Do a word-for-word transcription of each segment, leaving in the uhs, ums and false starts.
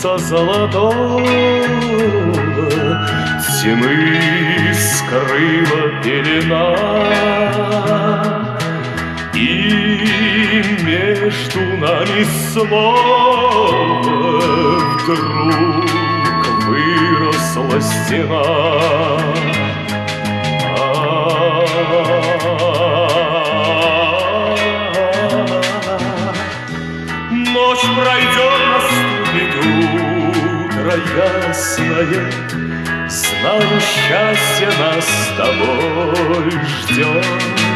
солнца золотого тьмы скрыла пелена, и между нами снова вдруг выросла стена. Ночь пройдет, наступит утро ясное, знаю, счастье нас с тобой ждет.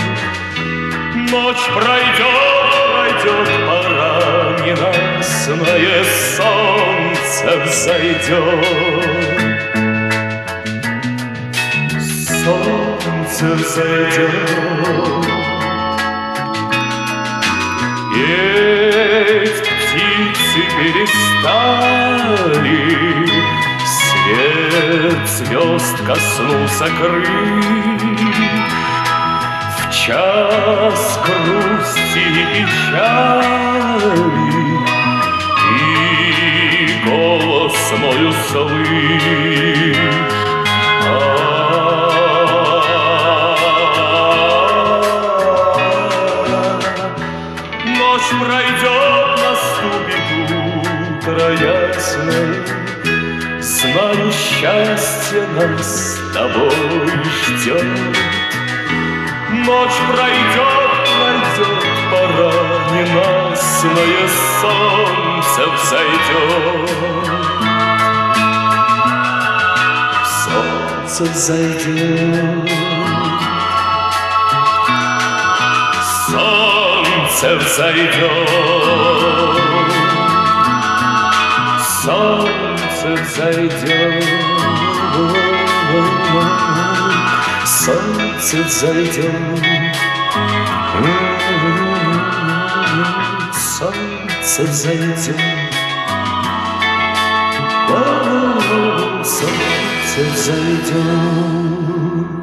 Ночь пройдет, пройдет, пора ненастное, солнце взойдет. Солнце взойдет. Петь птицы перестали, свет звезд коснулся крыль. В час грусти и печали и голос мой услышь. Ночь пройдет, наступит утро ясное, знаю, счастье нас с тобой ждет. Ночь пройдет, пройдет, пора ненастное, солнце взойдет. Солнце взойдет. Солнце взойдет, солнце взойдет, солнце взойдет, солнце взойдет, солнце взойдет.